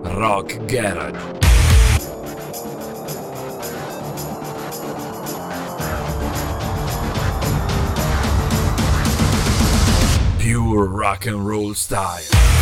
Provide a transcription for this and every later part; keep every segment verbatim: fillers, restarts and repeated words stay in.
Rock Garage. Pure rock and roll style.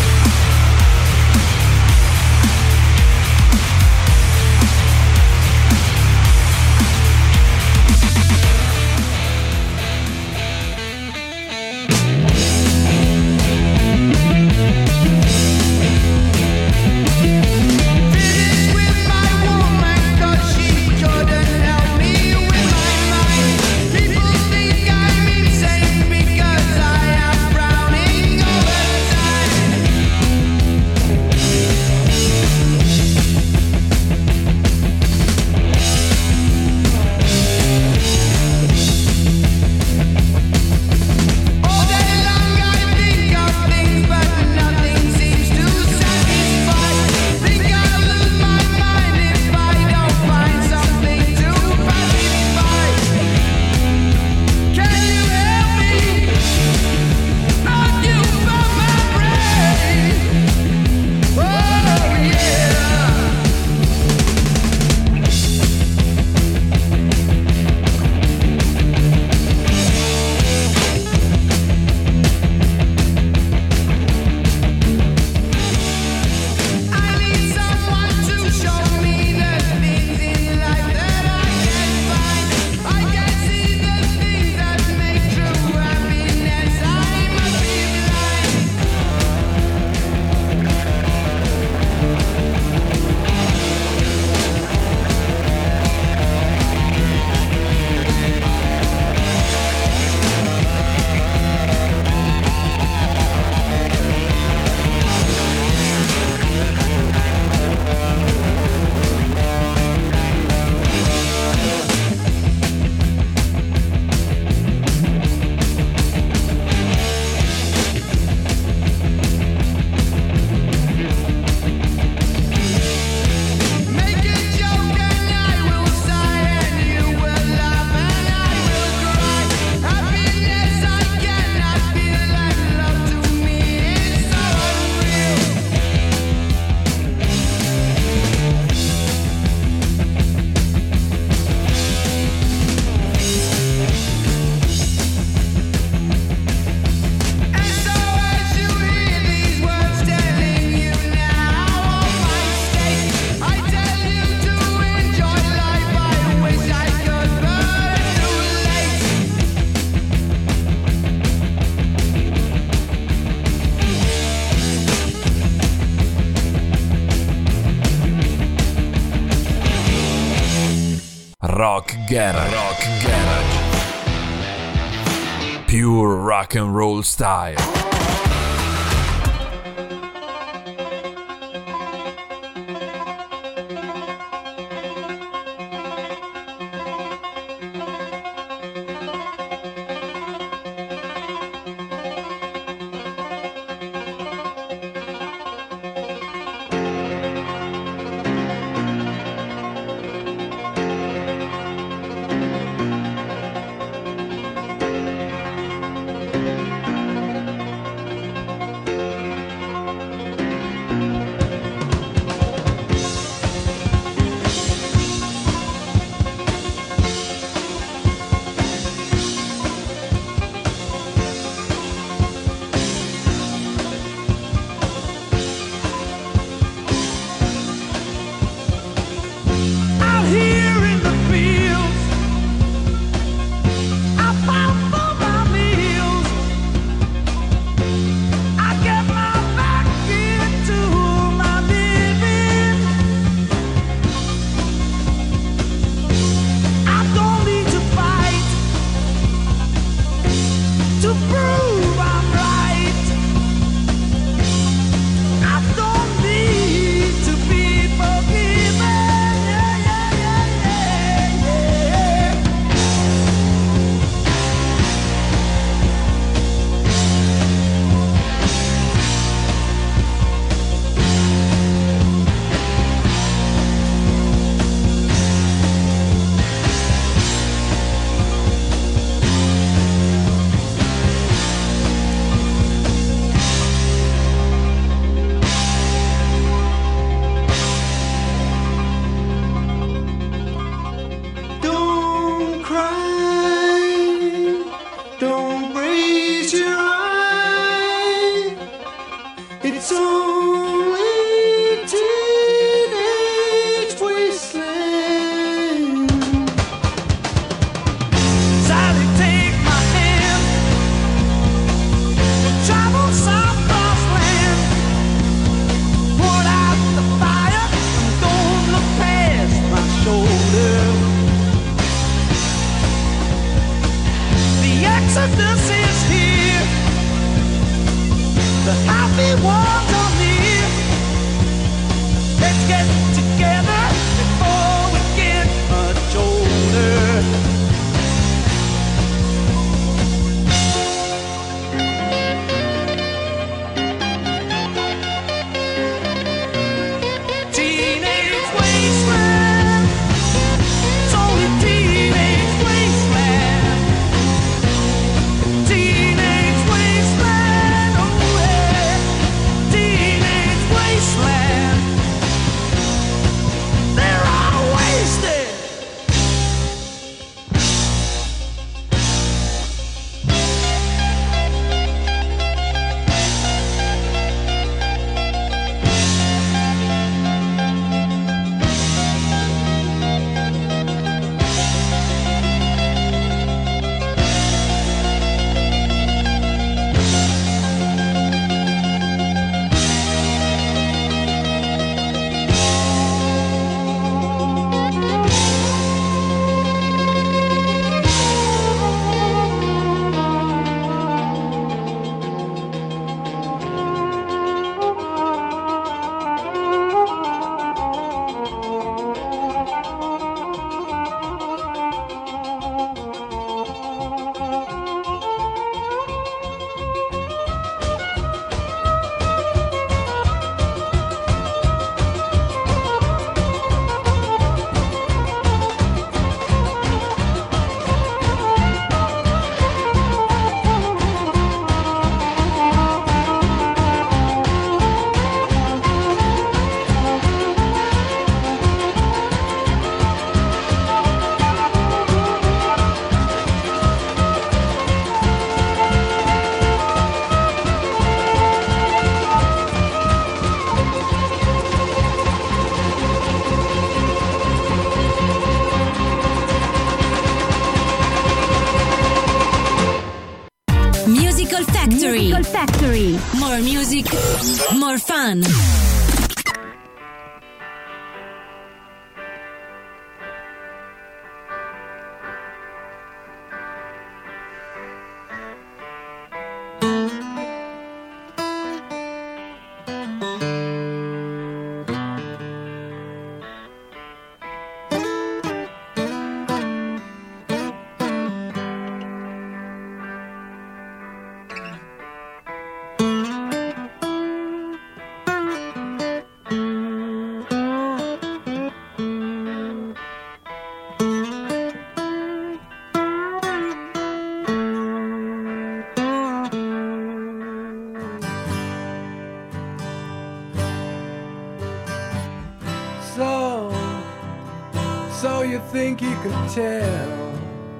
Rock Garage. Rock Garage. Pure rock and roll style. Don't raise your eye. It's only teenage wasteland. Sally, take my hand. We'll travel south across land. Put out the fire and don't look past my shoulder. The exodus is here. The happy ones are near. Let's get together before we get much older. Teenage wasteland. It's only teenage wasteland. Teenage wasteland. Oh yeah. Teenage wasteland. They're all wasted. Musical Factory. Musical Factory. More music, more fun. So, so you think you can tell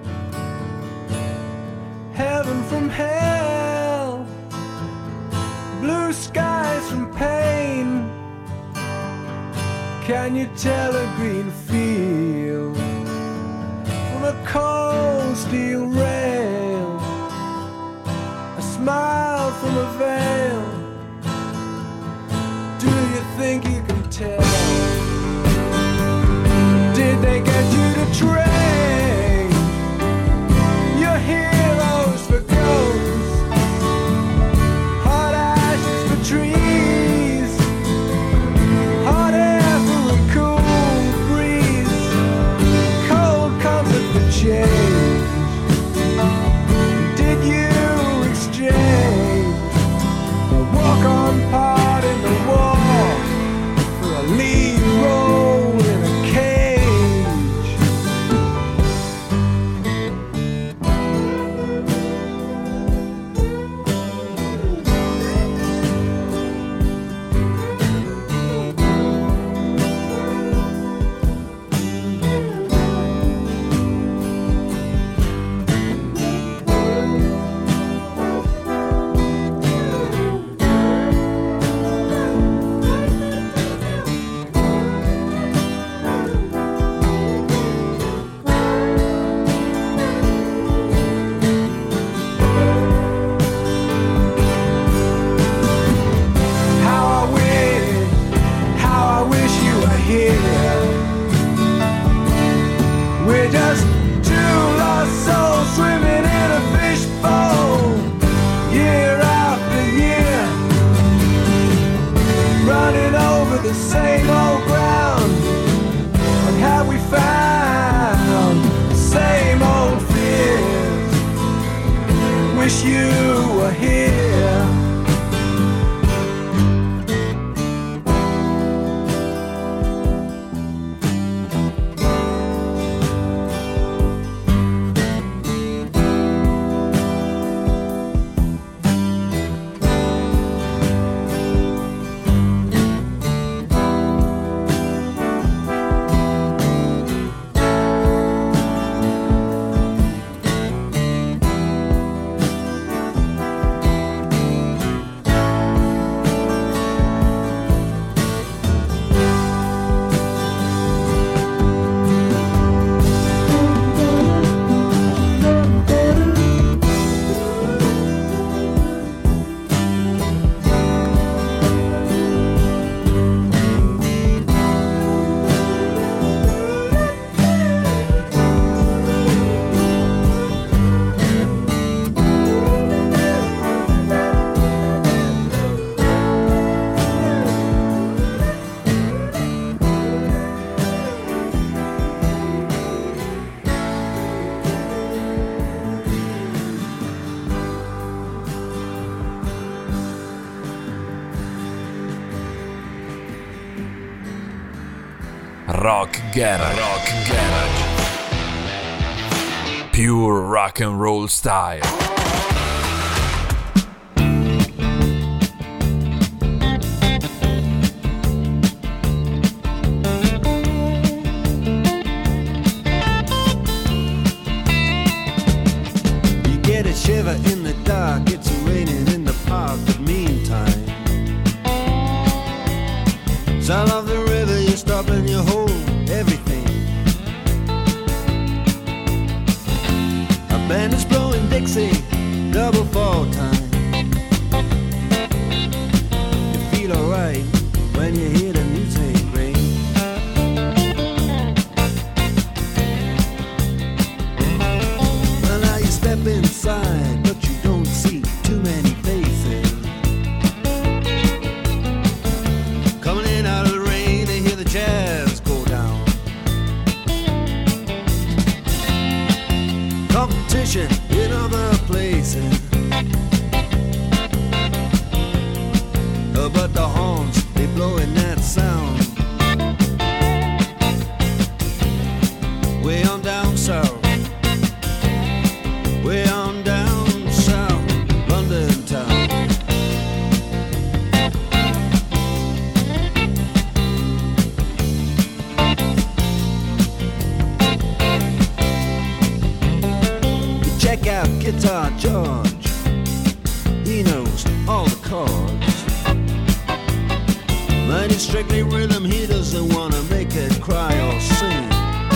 heaven from hell, blue skies from pain? Can you tell a green field from a cold steel rail, a smile from a veil? Do you think you can tell? Did they get you to train your heroes for ghosts, hot ashes for trees, hot air for a cool breeze, cold comfort for change? wish you were here. Rock Garage, Rock Garage, pure rock and roll style. You get a shiver in the dark, it's raining in the park, but meantime, sound of the river, you stop and you hold everything. A band is blowing Dixie, double fall time. You feel alright when you hear the music ring. Well, now you step inside, but you don't see too many faces. Coming in out of the rain to hear the jazz go down. Competition in other places, uh, but the horns, they blowing that sound. Way on down south, way on down south, London town. Check out Guitar George, he knows all the chords. Mine is strictly rhythm, he doesn't wanna make it cry or sing.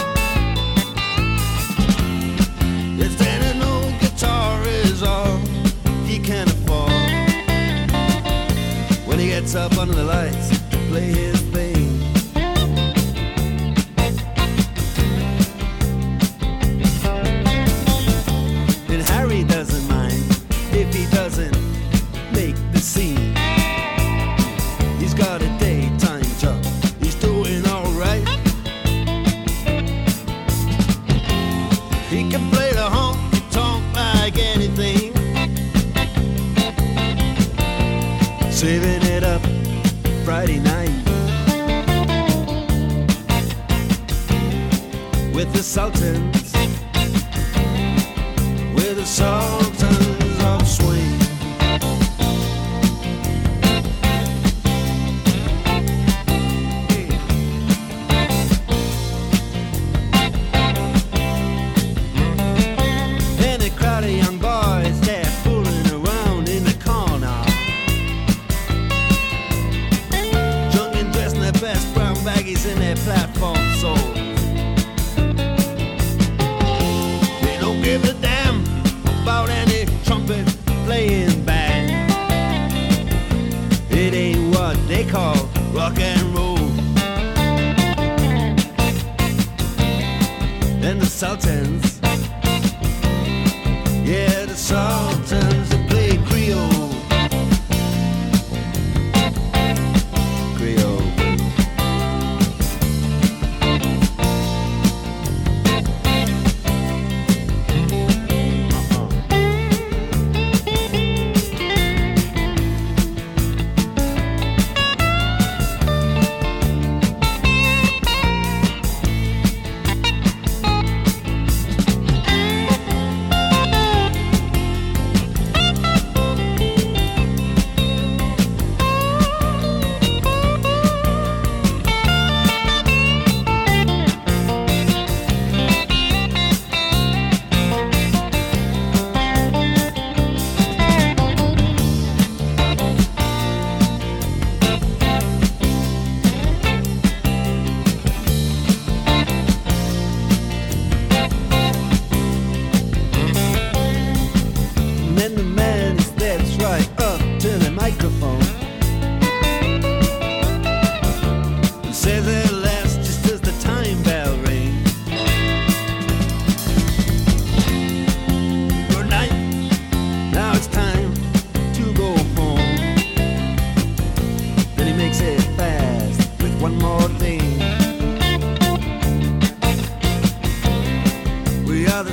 If then an old guitar is all he can afford, when he gets up under the lights to play his thing, and Harry doesn't mind if he doesn't make the scene. He's got a daytime job, he's doing alright. He can play the honky tonk like anything, saving it up Friday night with the Sultans, with the Sultans of Swing. And a crowd of young boys, they're fooling around in the corner, drunk and dressed in their best brown baggies in their platform soles. They don't give a damn about any trumpet playing band. It ain't what they call rock and roll. And the Sultans, yeah, the Sultans, they play Creole. Creole. Uh-uh.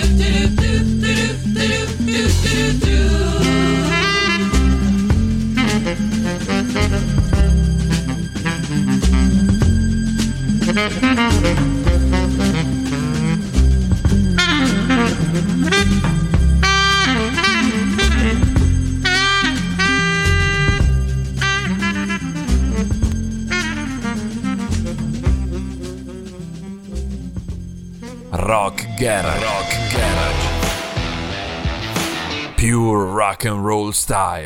Rock Garage, Rock Garage, pure rock and roll style.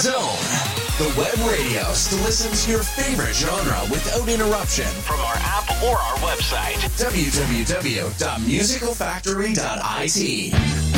Zone, the web radio to listen to your favorite genre without interruption from our Apple or our website, w w w dot musical factory dot i t.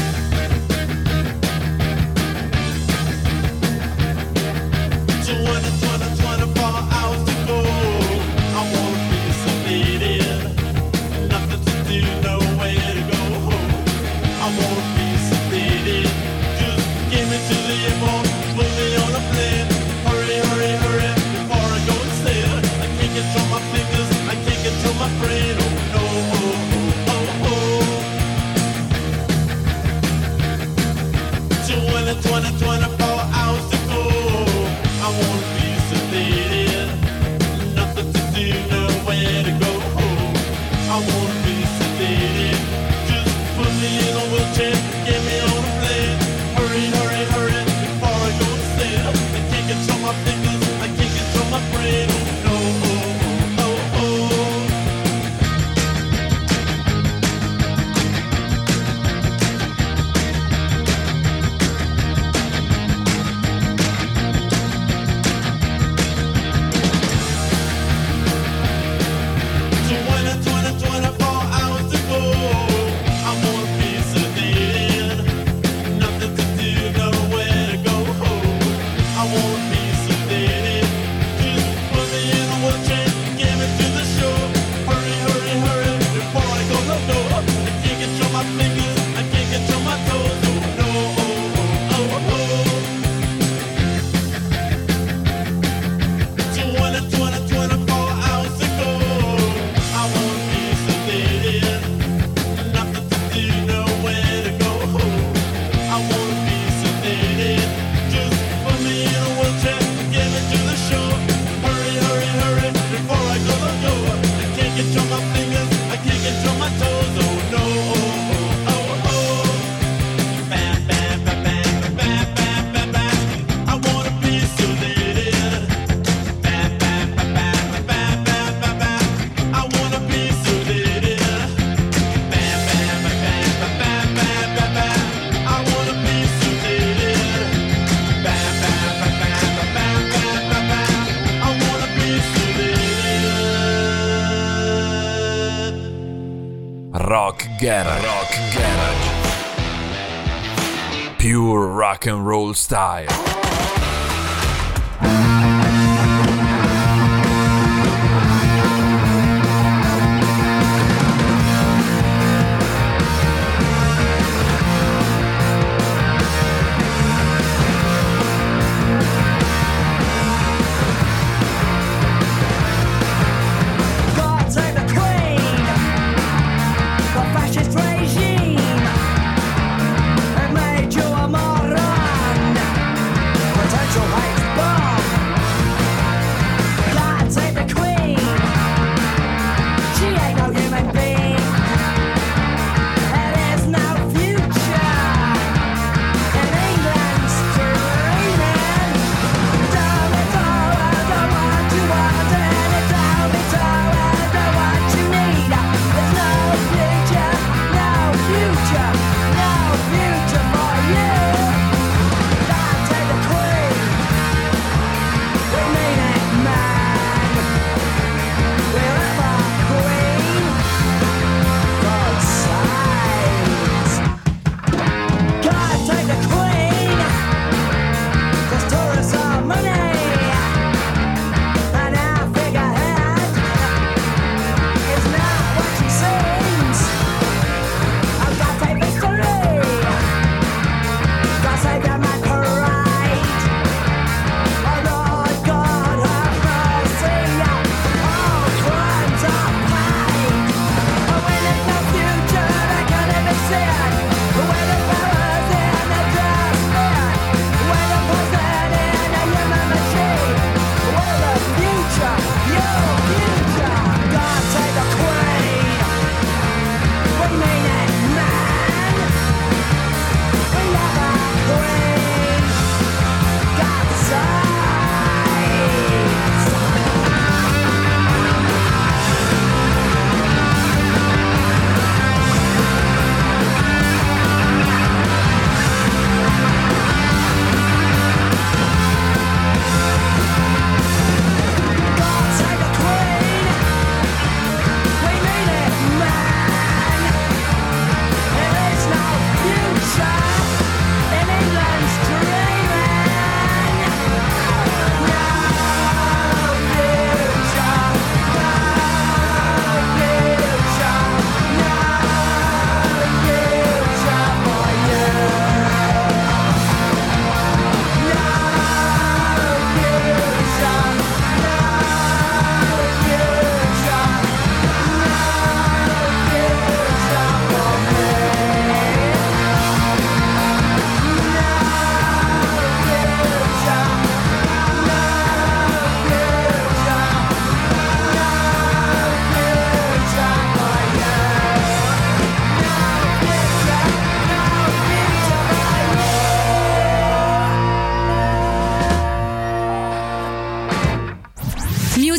Rock Garage. Rock Garage. Pure rock and roll style. Regime, it made you a moron.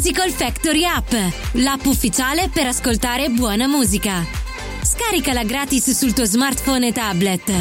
Musical Factory App, l'app ufficiale per ascoltare buona musica. Scaricala gratis sul tuo smartphone e tablet.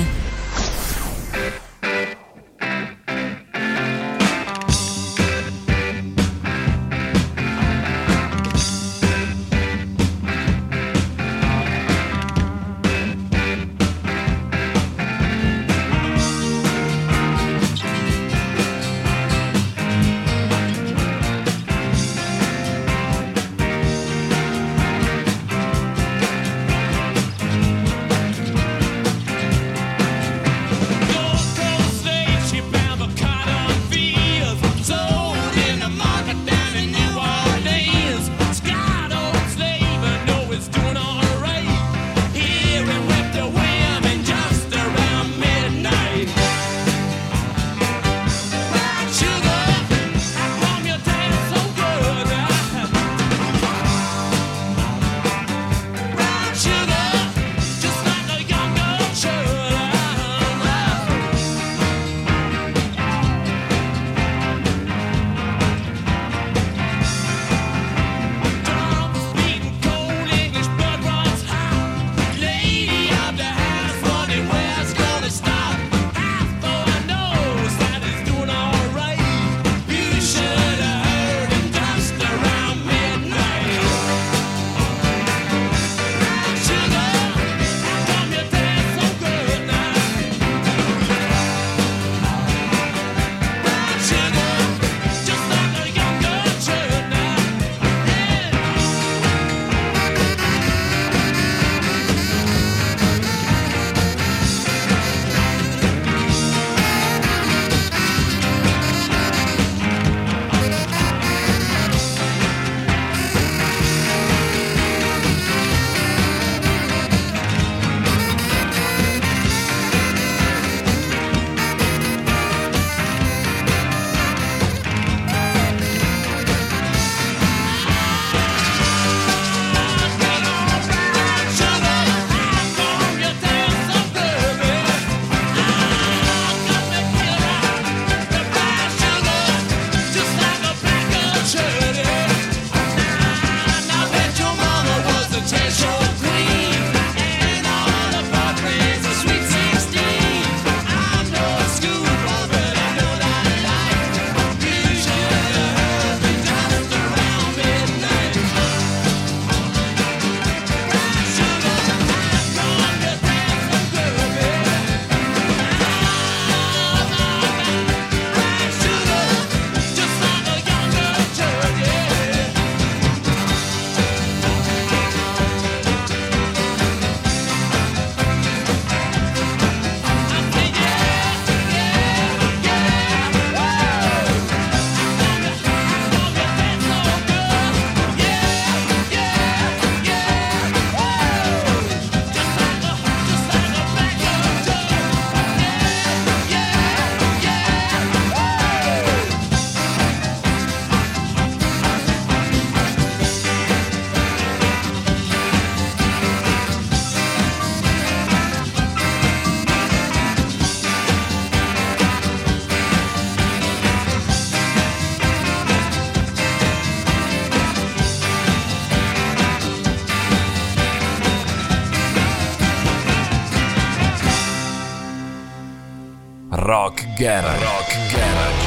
Rock Garage. Rock Garage.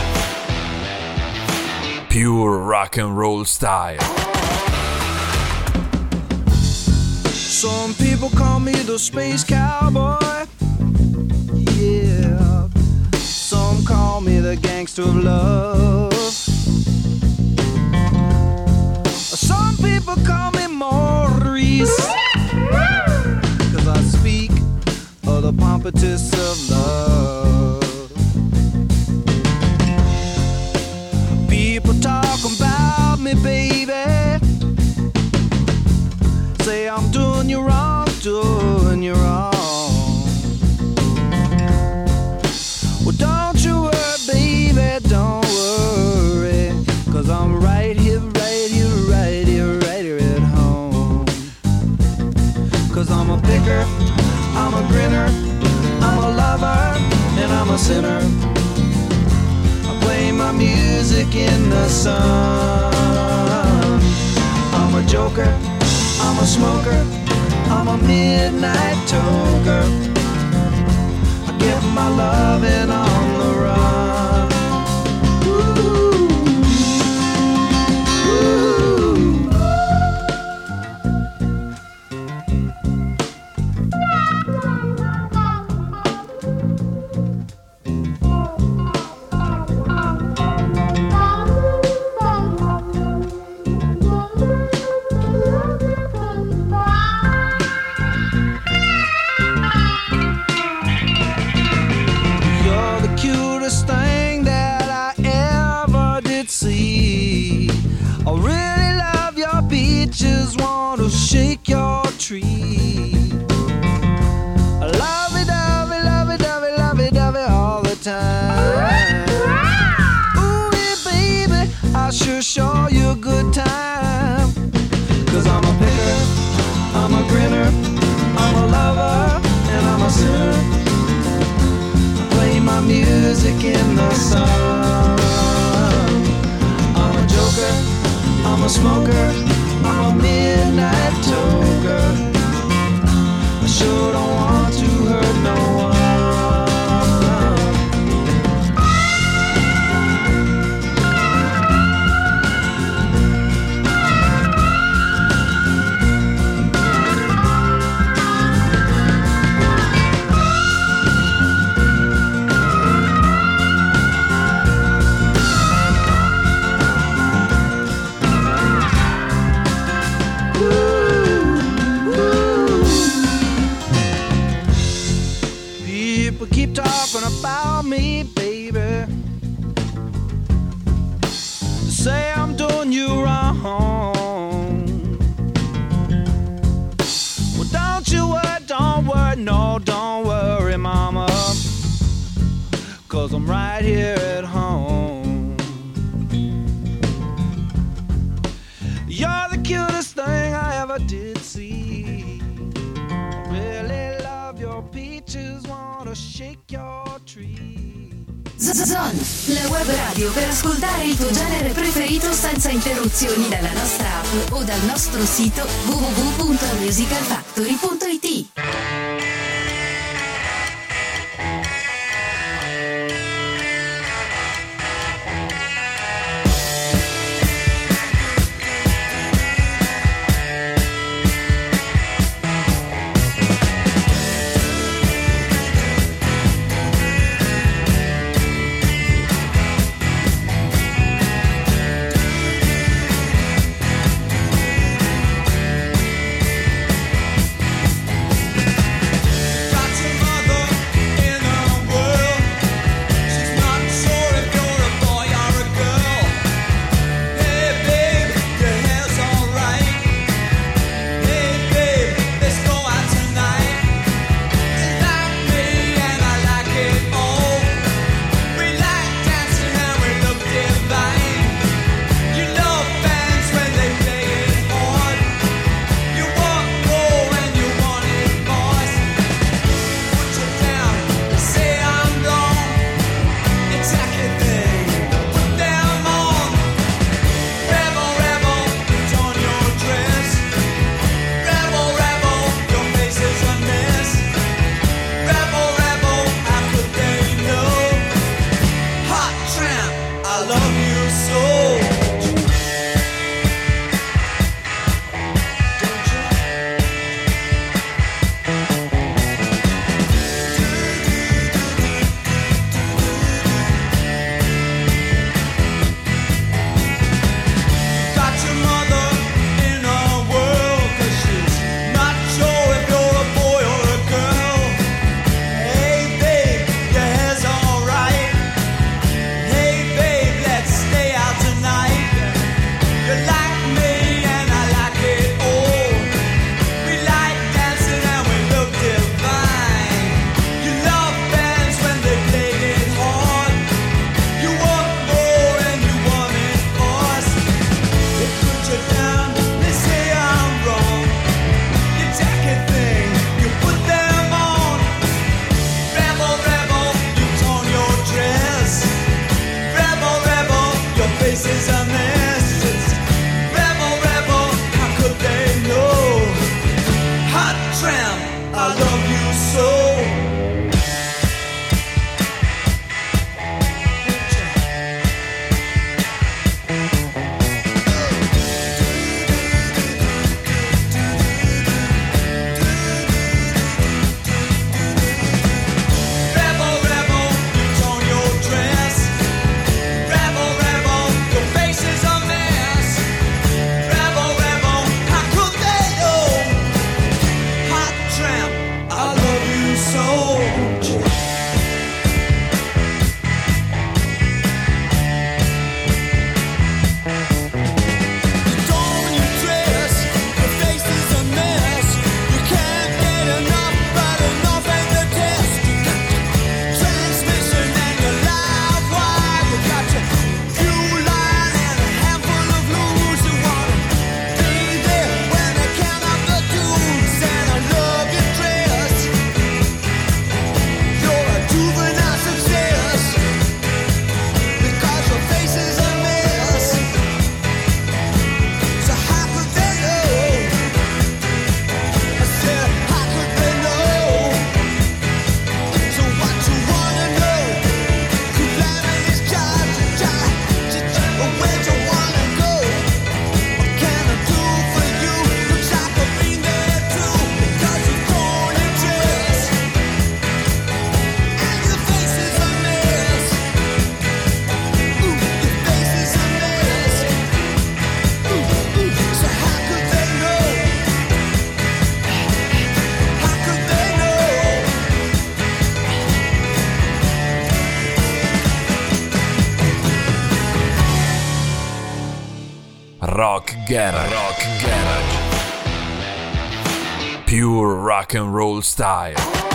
Pure rock and roll style. Some people call me the space cowboy. Yeah. Some call me the gangster of love. Some people call me Maurice, 'cause I speak of the pompatus of love. People talk about me, baby, say I'm doing you wrong, doing you wrong. Well, don't you worry, baby, don't worry, 'cause I'm right here, right here, right here, right here at home. 'Cause I'm a picker, I'm a grinner, I'm a lover, and I'm a sinner. I play my music in the sun. joker, I'm a smoker, I'm a midnight toker. I get my loving on the run. Ooh. Shake your tree. Lovey-dovey, lovey-dovey, lovey-dovey all the time. Ooh, yeah, baby, I'll sure show you a good time. Cause I'm a picker, I'm a grinner, I'm a lover, and I'm a sinner. I play my music in the sun. I'm a joker, I'm a smoker, I'm a midnight toker. I sure don't want to hurt no one. Keep talking about me, baby. Say I'm doing you wrong. Well, don't you worry, don't worry, no, don't worry, mama. Cause I'm right here at home. You're the cutest thing I ever did see. I really love your peaches, wanna shake your tree. Zon, la web radio per ascoltare il tuo genere preferito senza interruzioni dalla nostra app o dal nostro sito w w w punto musical factory punto i t. Garage. Rock Garage. Pure rock and roll style.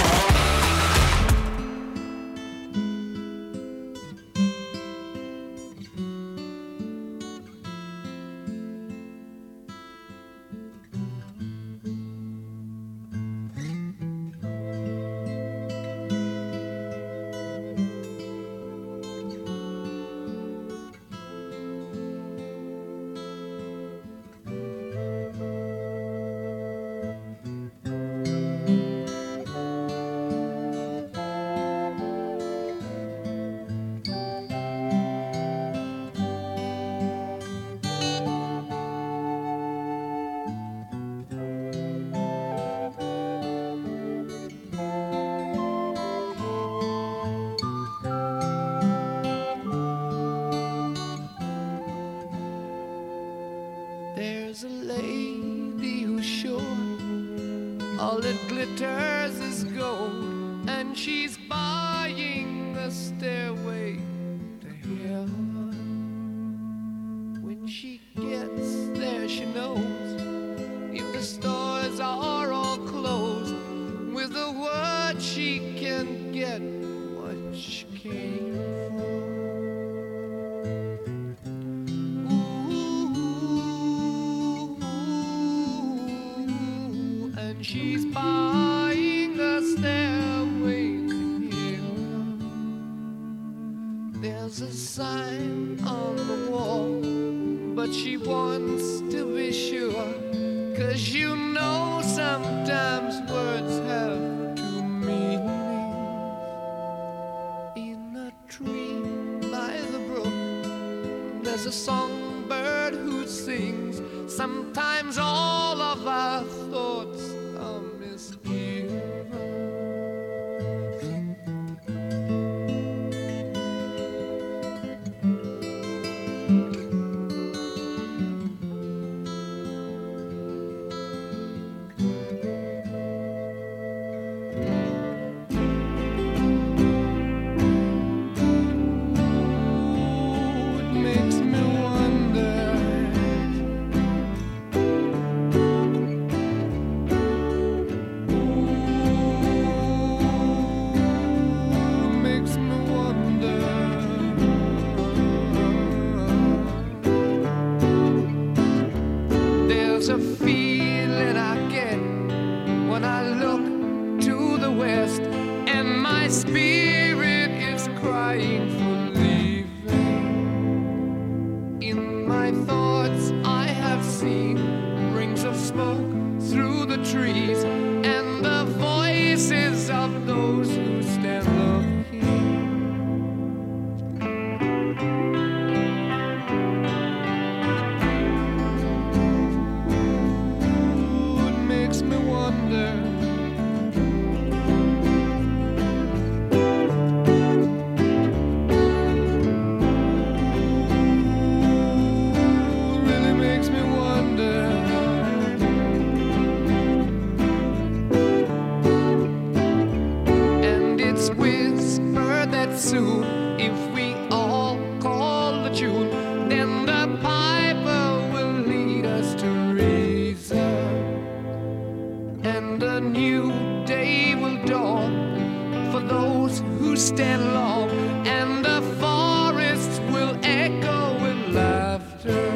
There's a lady who's sure all that glitters is gold, and she's buying a stairway to heaven. When she gets there, she knows if the stores are all closed, with a word she can get what she came for. She's buying a stairway to heaven. There's a sign on the wall, but she wants to be sure, 'cause you know sometimes words have two meanings. In a tree by the brook, there's a songbird who sings. Sometimes all of our thoughts are misgiven. It makes me wonder. There's a feeling I get when I look to the west, and my spirit is crying for leaving. In my thoughts I have seen rings of smoke through the trees, and the voices of those who stand looking. Soon, if we all call the tune, then the piper will lead us to reason, and a new day will dawn for those who stand long, and the forests will echo with laughter.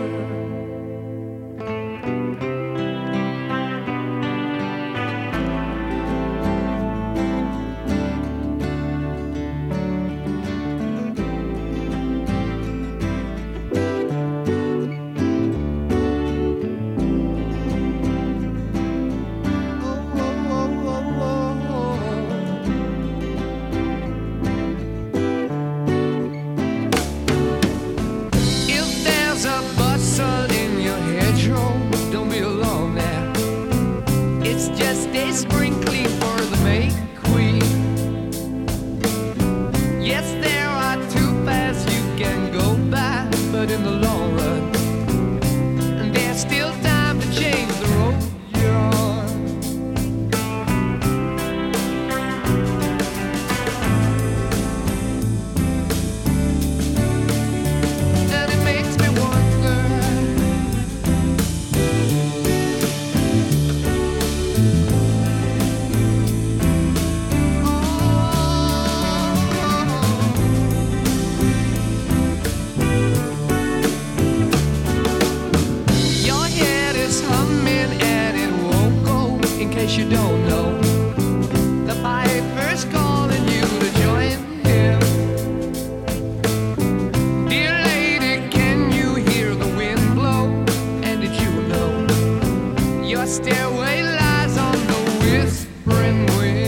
case you don't know, the piper's calling you to join him. Dear lady, can you hear the wind blow? And did you know your stairway lies on the whispering wind?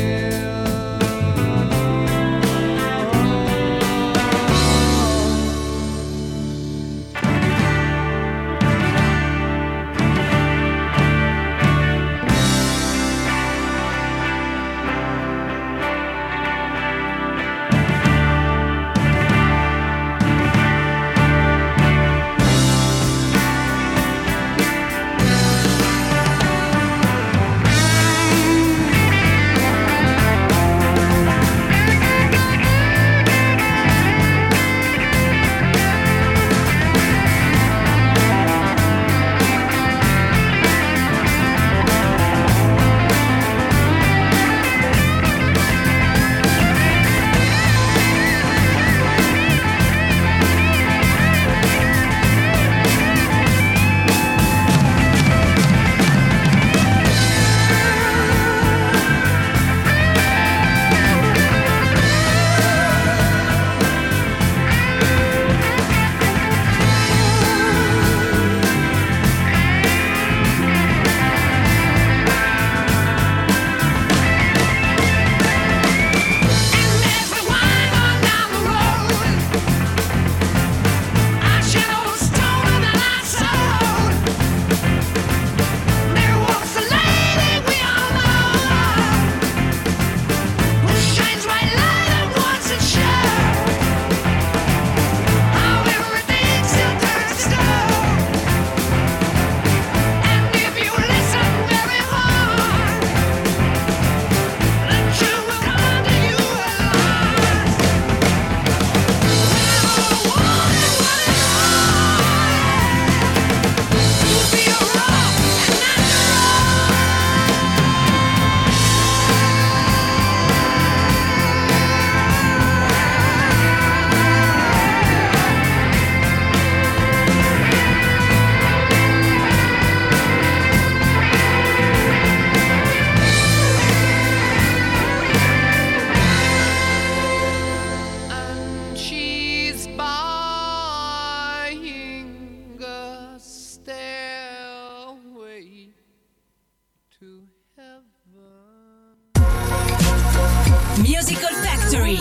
Musical Factory.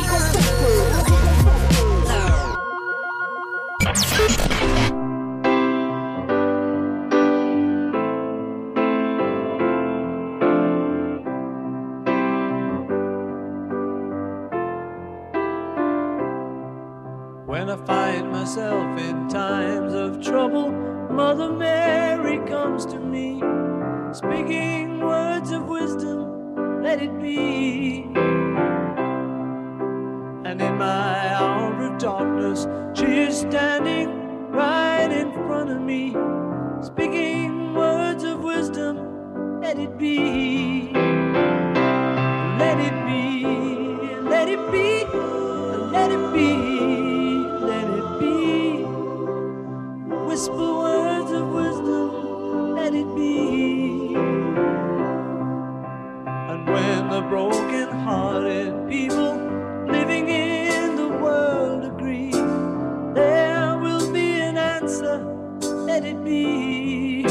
When I find myself in times of trouble, Mother Mary comes to me, speaking words of wisdom, let it be. And in my hour of darkness, she is standing right in front of me, speaking words of wisdom, let it be. Let it be, let it be, let it be, let it be. Whisper words of wisdom, let it be. And when the broken-hearted people living in the world agree, there will be an answer, let it be.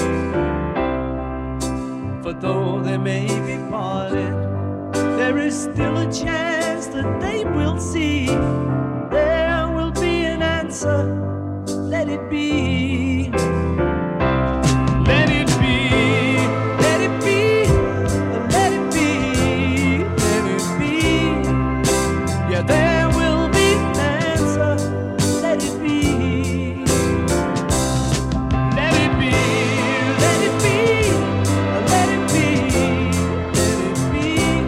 For though they may be parted, there is still a chance that they will see. There will be an answer, let it be. Let it be, let it be, let it be, let it be. Yeah, there will be an answer, let it be. Let it be, let it be, let it be, let it be.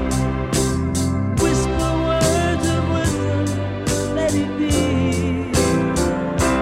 Whisper words of wisdom, let it be.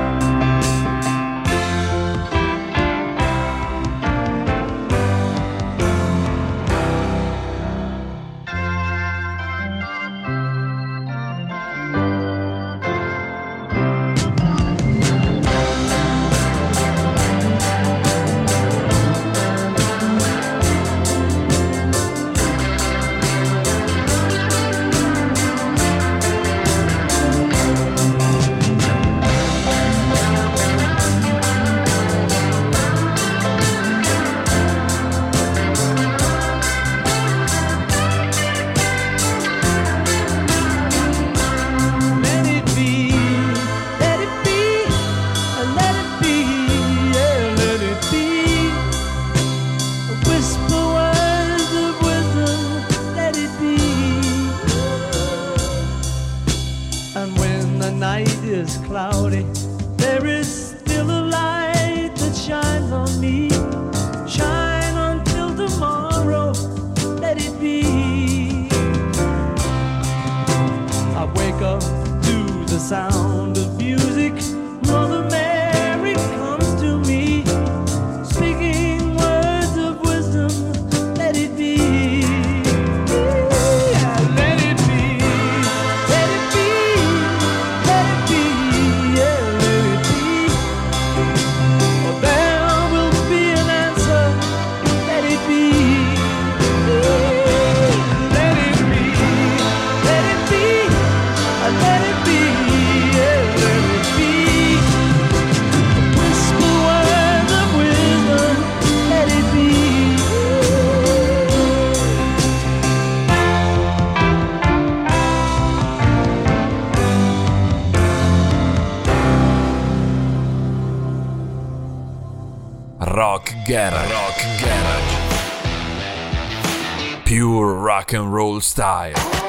Rock Garage. Rock Garage. Pure rock and roll style.